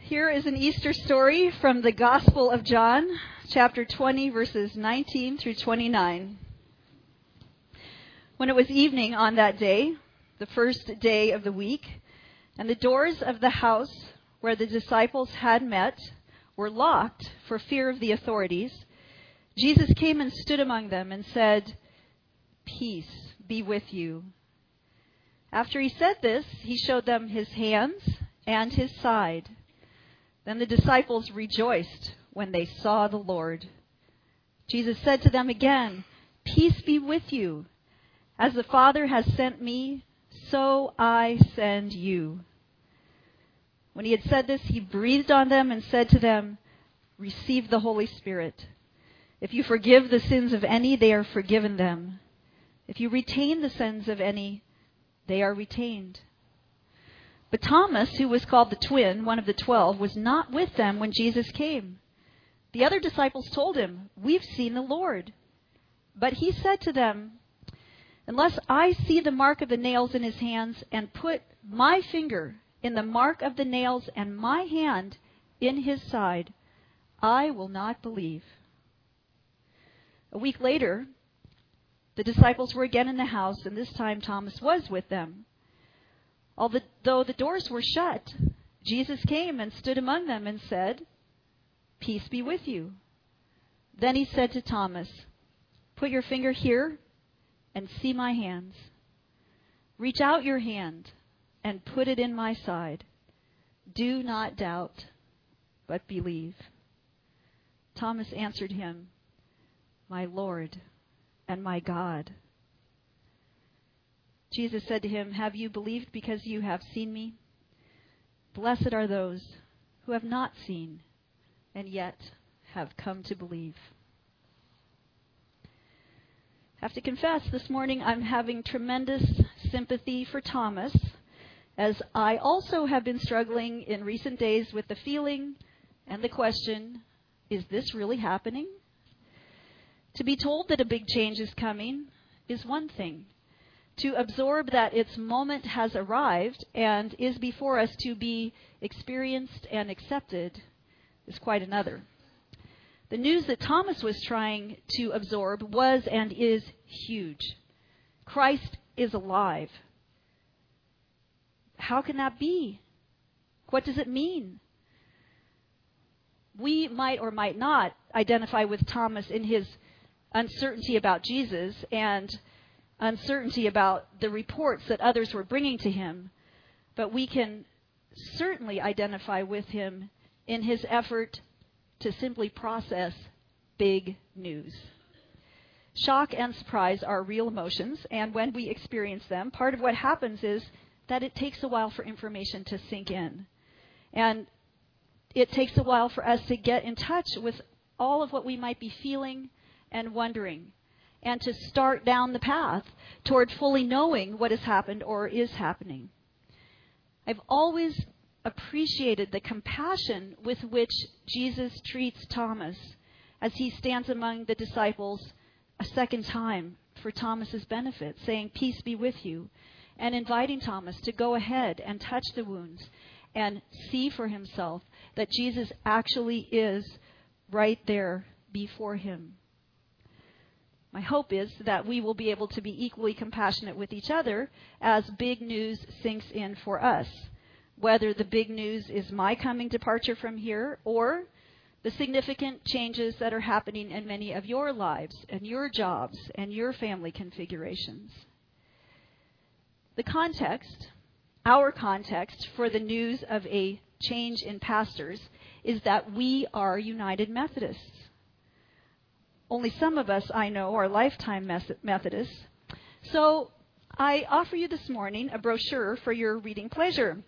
Here is an Easter story from the Gospel of John, chapter 20, verses 19 through 29. When it was evening on that day, the first day of the week, and the doors of the house where the disciples had met were locked for fear of the authorities, Jesus came and stood among them and said, "Peace be with you." After he said this, he showed them his hands and his side. Then the disciples rejoiced when they saw the Lord. Jesus said to them again, "Peace be with you. As the Father has sent me, so I send you." When he had said this, he breathed on them and said to them, "Receive the Holy Spirit. If you forgive the sins of any, they are forgiven them. If you retain the sins of any, they are retained." But Thomas, who was called the twin, one of the 12, was not with them when Jesus came. The other disciples told him, "We've seen the Lord." But he said to them, "Unless I see the mark of the nails in his hands and put my finger in the mark of the nails and my hand in his side, I will not believe." A week later, the disciples were again in the house, and this time Thomas was with them. Although the doors were shut, Jesus came and stood among them and said, "Peace be with you." Then he said to Thomas, "Put your finger here and see my hands. Reach out your hand and put it in my side. Do not doubt, but believe." Thomas answered him, "My Lord and my God." Jesus said to him, "Have you believed because you have seen me? Blessed are those who have not seen and yet have come to believe." I have to confess, this morning I'm having tremendous sympathy for Thomas, as I also have been struggling in recent days with the feeling and the question, is this really happening? To be told that a big change is coming is one thing. To absorb that its moment has arrived and is before us to be experienced and accepted is quite another. The news that Thomas was trying to absorb was and is huge. Christ is alive. How can that be? What does it mean? We might or might not identify with Thomas in his uncertainty about Jesus and uncertainty about the reports that others were bringing to him, but we can certainly identify with him in his effort to simply process big news. Shock and surprise are real emotions, and when we experience them, part of what happens is that it takes a while for information to sink in. And it takes a while for us to get in touch with all of what we might be feeling and wondering, and to start down the path toward fully knowing what has happened or is happening. I've always appreciated the compassion with which Jesus treats Thomas as he stands among the disciples a second time for Thomas's benefit, saying, "Peace be with you," and inviting Thomas to go ahead and touch the wounds and see for himself that Jesus actually is right there before him. My hope is that we will be able to be equally compassionate with each other as big news sinks in for us, whether the big news is my coming departure from here or the significant changes that are happening in many of your lives and your jobs and your family configurations. The context, our context for the news of a change in pastors is that we are United Methodists. Only some of us, I know, are lifetime Methodists. So I offer you this morning a brochure for your reading pleasure.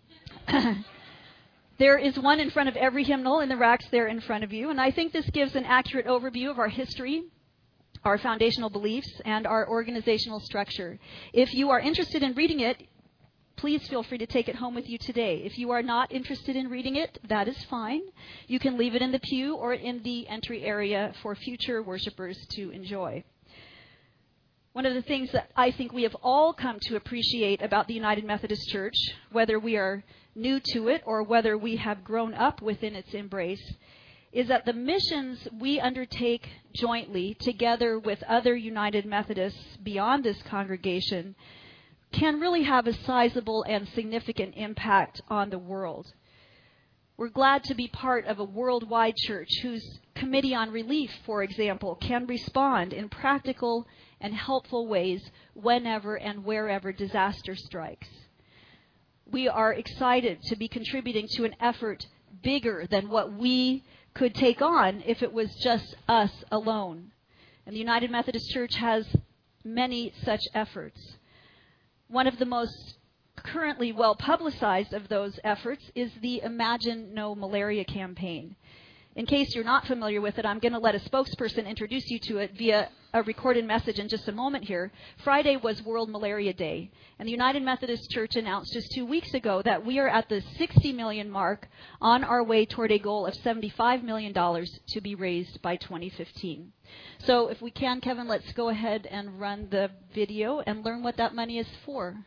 There is one in front of every hymnal in the racks there in front of you, and I think this gives an accurate overview of our history, our foundational beliefs, and our organizational structure. If you are interested in reading it, please feel free to take it home with you today. If you are not interested in reading it, that is fine. You can leave it in the pew or in the entry area for future worshipers to enjoy. One of the things that I think we have all come to appreciate about the United Methodist Church, whether we are new to it or whether we have grown up within its embrace, is that the missions we undertake jointly together with other United Methodists beyond this congregation can really have a sizable and significant impact on the world. We're glad to be part of a worldwide church whose Committee on Relief, for example, can respond in practical and helpful ways whenever and wherever disaster strikes. We are excited to be contributing to an effort bigger than what we could take on if it was just us alone. And the United Methodist Church has many such efforts. One of the most currently well publicized of those efforts is the Imagine No Malaria campaign. In case you're not familiar with it, I'm going to let a spokesperson introduce you to it via a recorded message in just a moment here. Friday was World Malaria Day, and the United Methodist Church announced just 2 weeks ago that we are at the 60 million mark on our way toward a goal of $75 million to be raised by 2015. So if we can, Kevin, let's go ahead and run the video and learn what that money is for.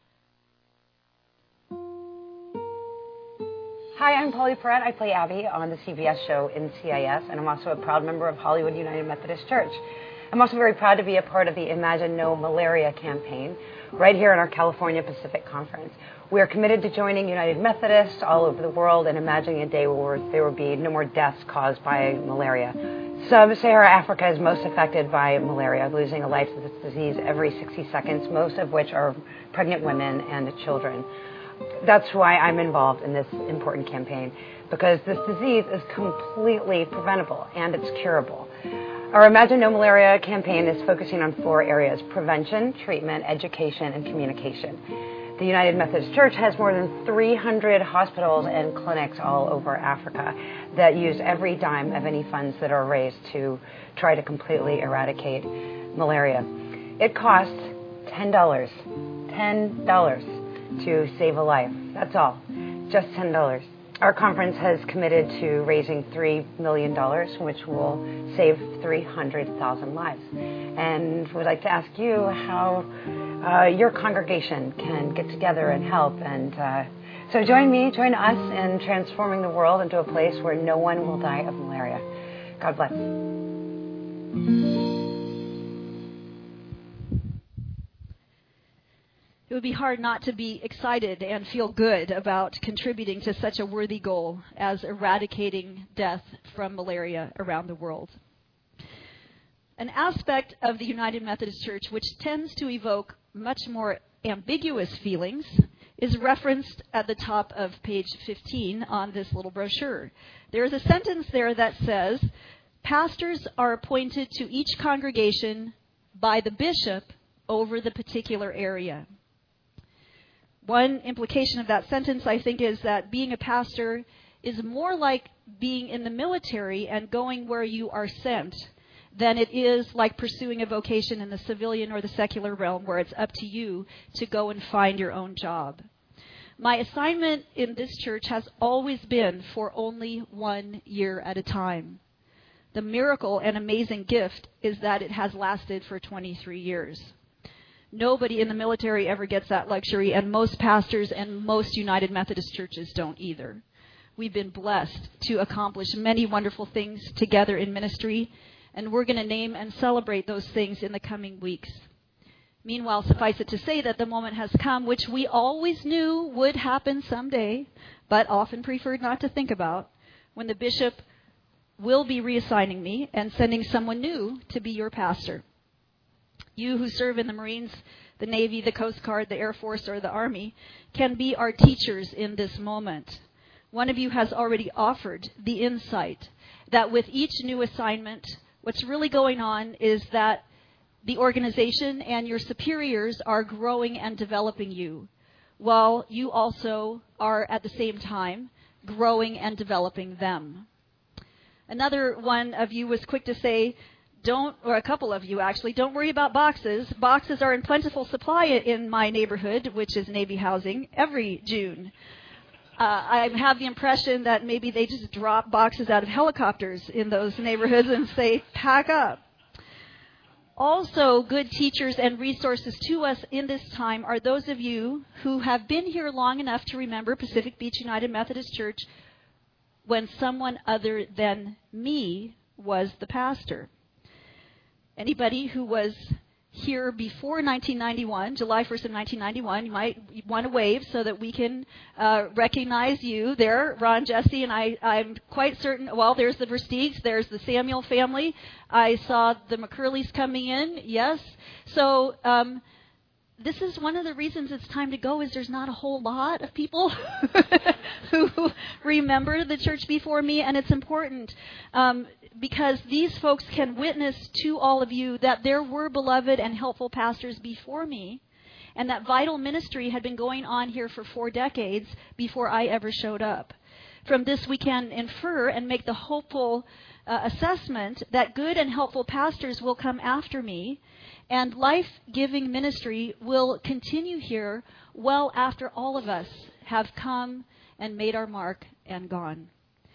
Hi, I'm Polly Perrette. I play Abby on the CBS show NCIS, and I'm also a proud member of Hollywood United Methodist Church. I'm also very proud to be a part of the Imagine No Malaria campaign right here in our California Pacific Conference. We are committed to joining United Methodists all over the world and imagining a day where there will be no more deaths caused by malaria. Sub-Saharan Africa is most affected by malaria, losing a life to this disease every 60 seconds, most of which are pregnant women and children. That's why I'm involved in this important campaign, because this disease is completely preventable and it's curable. Our Imagine No Malaria campaign is focusing on 4 areas: prevention, treatment, education, and communication. The United Methodist Church has more than 300 hospitals and clinics all over Africa that use every dime of any funds that are raised to try to completely eradicate malaria. It costs $10 to save a life. That's all. Just $10. Our conference has committed to raising $3 million, which will save 300,000 lives. And we'd like to ask you how your congregation can get together and help. And so join us in transforming the world into a place where no one will die of malaria. God bless. It would be hard not to be excited and feel good about contributing to such a worthy goal as eradicating death from malaria around the world. An aspect of the United Methodist Church which tends to evoke much more ambiguous feelings is referenced at the top of page 15 on this little brochure. There is a sentence there that says, "Pastors are appointed to each congregation by the bishop over the particular area." One implication of that sentence, I think, is that being a pastor is more like being in the military and going where you are sent than it is like pursuing a vocation in the civilian or the secular realm where it's up to you to go and find your own job. My assignment in this church has always been for only 1 year at a time. The miracle and amazing gift is that it has lasted for 23 years. Nobody in the military ever gets that luxury, and most pastors and most United Methodist churches don't either. We've been blessed to accomplish many wonderful things together in ministry, and we're going to name and celebrate those things in the coming weeks. Meanwhile, suffice it to say that the moment has come, which we always knew would happen someday, but often preferred not to think about, when the bishop will be reassigning me and sending someone new to be your pastor. You who serve in the Marines, the Navy, the Coast Guard, the Air Force, or the Army can be our teachers in this moment. One of you has already offered the insight that with each new assignment, what's really going on is that the organization and your superiors are growing and developing you, while you also are at the same time growing and developing them. Another one of you was quick to say, or a couple of you actually, don't worry about boxes. Boxes are in plentiful supply in my neighborhood, which is Navy housing, every June. I have the impression that maybe they just drop boxes out of helicopters in those neighborhoods and say, pack up. Also, good teachers and resources to us in this time are those of you who have been here long enough to remember Pacific Beach United Methodist Church when someone other than me was the pastor. Anybody who was here before 1991, July 1st of 1991, you might want to wave so that we can recognize you there, Ron, Jesse, and I'm quite certain, well, there's the Versteegs, there's the Samuel family. I saw the McCurleys coming in, yes. So this is one of the reasons it's time to go is there's not a whole lot of people who remember the church before me, and it's important because these folks can witness to all of you that there were beloved and helpful pastors before me, and that vital ministry had been going on here for 4 decades before I ever showed up. From this, we can infer and make the hopeful assessment that good and helpful pastors will come after me, and life-giving ministry will continue here well after all of us have come and made our mark and gone.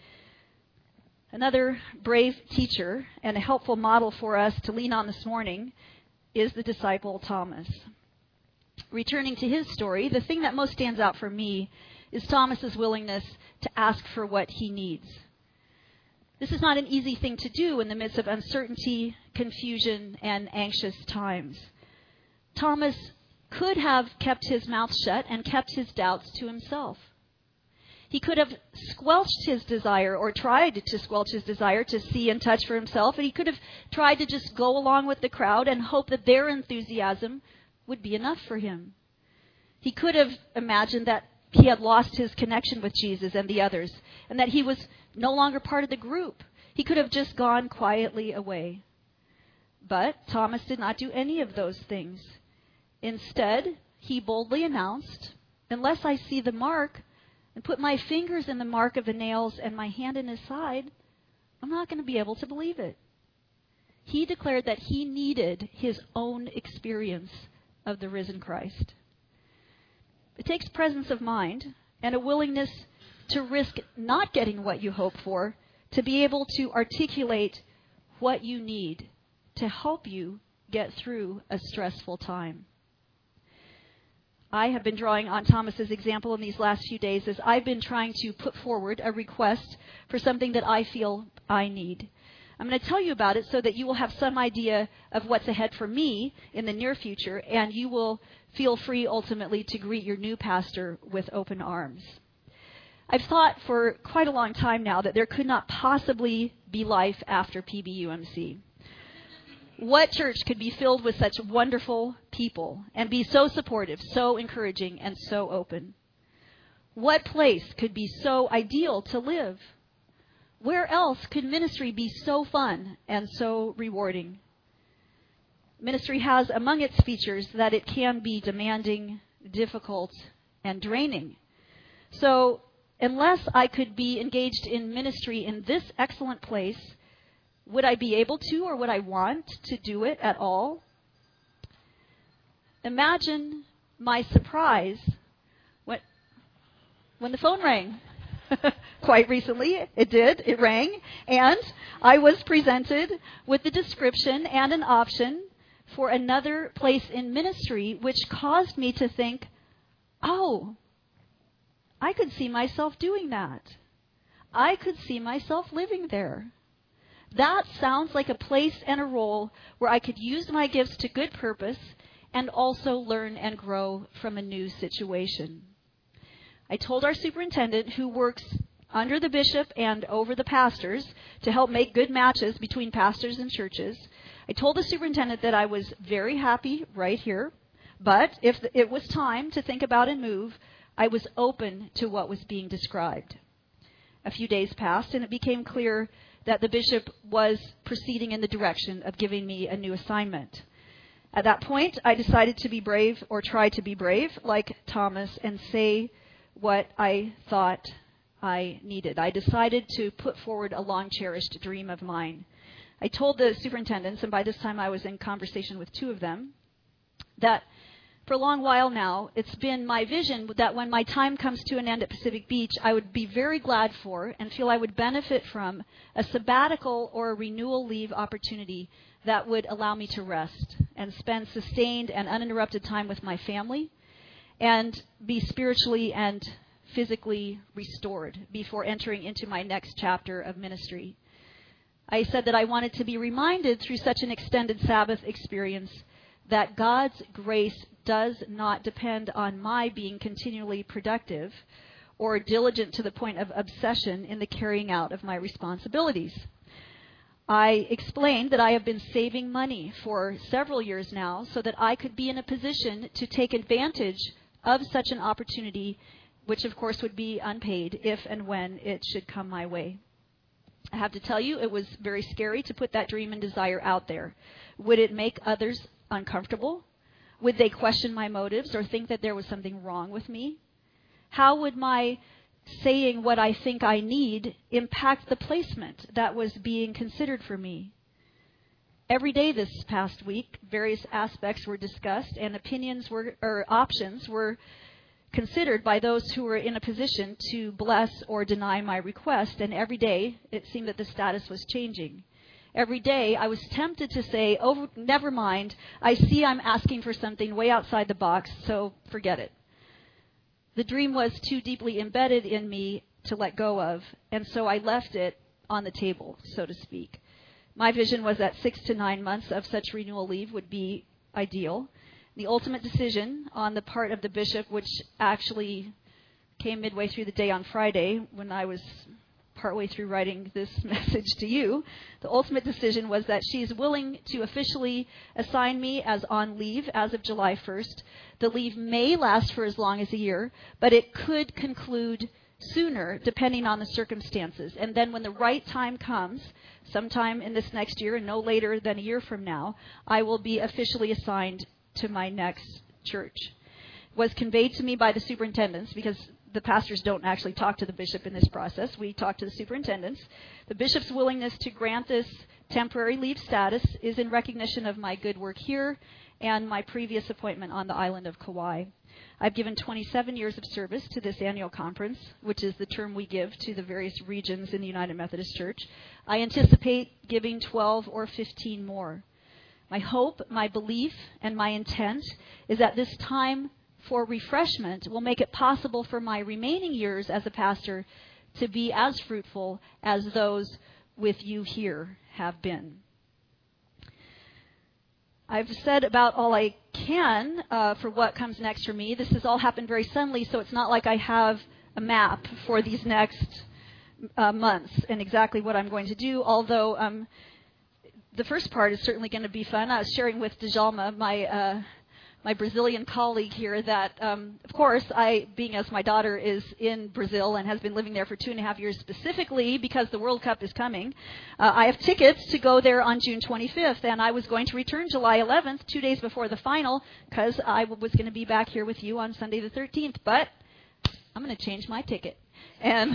Another brave teacher and a helpful model for us to lean on this morning is the disciple Thomas. Returning to his story, the thing that most stands out for me is Thomas's willingness to ask for what he needs. This is not an easy thing to do in the midst of uncertainty, confusion, and anxious times. Thomas could have kept his mouth shut and kept his doubts to himself. He could have squelched his desire or tried to squelch his desire to see and touch for himself, and he could have tried to just go along with the crowd and hope that their enthusiasm would be enough for him. He could have imagined that he had lost his connection with Jesus and the others, and that he was no longer part of the group. He could have just gone quietly away. But Thomas did not do any of those things. Instead, he boldly announced, "Unless I see the mark and put my fingers in the mark of the nails and my hand in his side, I'm not going to be able to believe it." He declared that he needed his own experience of the risen Christ. It takes presence of mind and a willingness to risk not getting what you hope for to be able to articulate what you need to help you get through a stressful time. I have been drawing on Thomas's example in these last few days as I've been trying to put forward a request for something that I feel I need. I'm going to tell you about it so that you will have some idea of what's ahead for me in the near future, and you will feel free ultimately to greet your new pastor with open arms. I've thought for quite a long time now that there could not possibly be life after PBUMC. What church could be filled with such wonderful people and be so supportive, so encouraging, and so open? What place could be so ideal to live? Where else could ministry be so fun and so rewarding? Ministry has among its features that it can be demanding, difficult, and draining. So, unless I could be engaged in ministry in this excellent place, would I be able to, or would I want to do it at all? Imagine my surprise when the phone rang. Quite recently, it did. It rang, and I was presented with the description and an option for another place in ministry, which caused me to think, oh, I could see myself doing that. I could see myself living there. That sounds like a place and a role where I could use my gifts to good purpose and also learn and grow from a new situation. I told our superintendent, who works under the bishop and over the pastors to help make good matches between pastors and churches, I told the superintendent that I was very happy right here, but if it was time to think about and move, I was open to what was being described. A few days passed, and it became clear that the bishop was proceeding in the direction of giving me a new assignment. At that point, I decided to be brave, or try to be brave, like Thomas, and say what I thought I needed. I decided to put forward a long-cherished dream of mine. I told the superintendents, and by this time I was in conversation with 2 of them, that for a long while now, it's been my vision that when my time comes to an end at Pacific Beach, I would be very glad for and feel I would benefit from a sabbatical or a renewal leave opportunity that would allow me to rest and spend sustained and uninterrupted time with my family and be spiritually and physically restored before entering into my next chapter of ministry. I said that I wanted to be reminded through such an extended Sabbath experience that God's grace does not depend on my being continually productive or diligent to the point of obsession in the carrying out of my responsibilities. I explained that I have been saving money for several years now so that I could be in a position to take advantage of such an opportunity, which of course would be unpaid if and when it should come my way. I have to tell you, it was very scary to put that dream and desire out there. Would it make others uncomfortable? Would they question my motives or think that there was something wrong with me? How would my saying what I think I need impact the placement that was being considered for me? Every day this past week, various aspects were discussed and options were considered by those who were in a position to bless or deny my request, and every day it seemed that the status was changing. Every day I was tempted to say, oh, never mind, I see I'm asking for something way outside the box, so forget it. The dream was too deeply embedded in me to let go of, and so I left it on the table, so to speak. My vision was that 6 to 9 months of such renewal leave would be ideal. The ultimate decision on the part of the bishop, which actually came midway through the day on Friday when I was partway through writing this message to you, the ultimate decision was that she's willing to officially assign me as on leave as of July 1st. The leave may last for as long as a year, but it could conclude sooner depending on the circumstances. And then when the right time comes, sometime in this next year and no later than a year from now, I will be officially assigned to my next church. Was conveyed to me by the superintendents, because the pastors don't actually talk to the bishop in this process. We talk to the superintendents. The bishop's willingness to grant this temporary leave status is in recognition of my good work here and my previous appointment on the island of Kauai. I've given 27 years of service to this annual conference, which is the term we give to the various regions in the United Methodist Church. I anticipate giving 12 or 15 more. My hope, my belief, and my intent is that this time for refreshment will make it possible for my remaining years as a pastor to be as fruitful as those with you here have been. I've said about all I can for what comes next for me. This has all happened very suddenly, so it's not like I have a map for these next months and exactly what I'm going to do, although the first part is certainly going to be fun. I was sharing with Djalma, my Brazilian colleague here, that, of course, being as my daughter is in Brazil and has been living there for 2.5 years specifically because the World Cup is coming, I have tickets to go there on June 25th, and I was going to return July 11th, 2 days before the final, because I was going to be back here with you on Sunday the 13th, but I'm going to change my ticket. And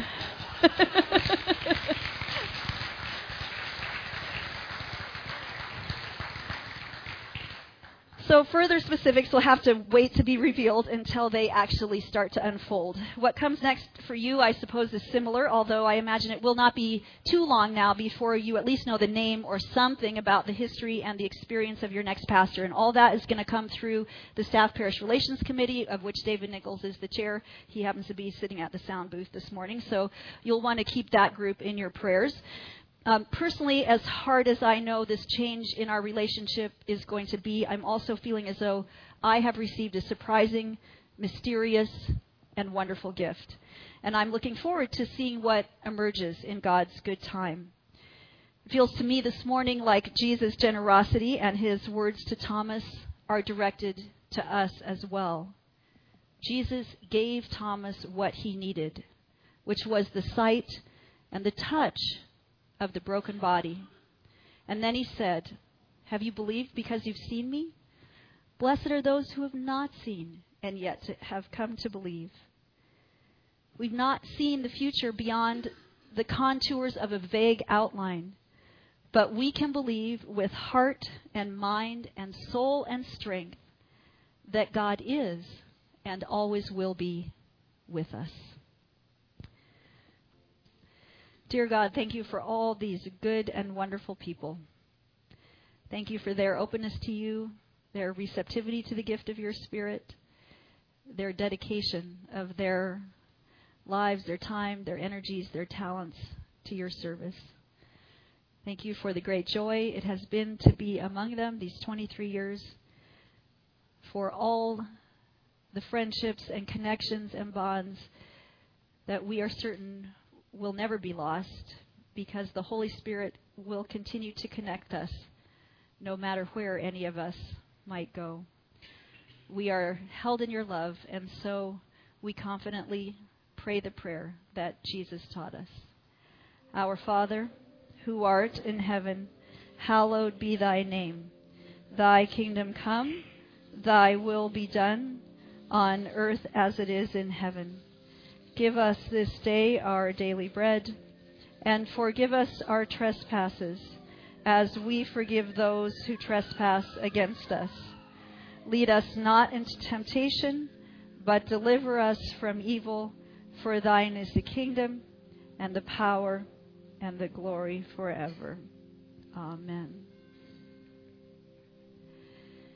so further specifics will have to wait to be revealed until they actually start to unfold. What comes next for you, I suppose, is similar, although I imagine it will not be too long now before you at least know the name or something about the history and the experience of your next pastor. And all that is going to come through the Staff Parish Relations Committee, of which David Nichols is the chair. He happens to be sitting at the sound booth this morning, so you'll want to keep that group in your prayers. Personally, as hard as I know this change in our relationship is going to be, I'm also feeling as though I have received a surprising, mysterious, and wonderful gift. And I'm looking forward to seeing what emerges in God's good time. It feels to me this morning like Jesus' generosity and his words to Thomas are directed to us as well. Jesus gave Thomas what he needed, which was the sight and the touch of the broken body. And then he said, "Have you believed because you've seen me? Blessed are those who have not seen and yet have come to believe." We've not seen the future beyond the contours of a vague outline, but we can believe with heart and mind and soul and strength that God is and always will be with us. Dear God, thank you for all these good and wonderful people. Thank you for their openness to you, their receptivity to the gift of your Spirit, their dedication of their lives, their time, their energies, their talents to your service. Thank you for the great joy it has been to be among them these 23 years, for all the friendships and connections and bonds that we are certain will never be lost, because the Holy Spirit will continue to connect us no matter where any of us might go. We are held in your love, and so we confidently pray the prayer that Jesus taught us. Our Father, who art in heaven, hallowed be thy name. Thy kingdom come, thy will be done, on earth as it is in heaven. Give us this day our daily bread, and forgive us our trespasses, as we forgive those who trespass against us. Lead us not into temptation, but deliver us from evil. For thine is the kingdom, and the power, and the glory forever. Amen.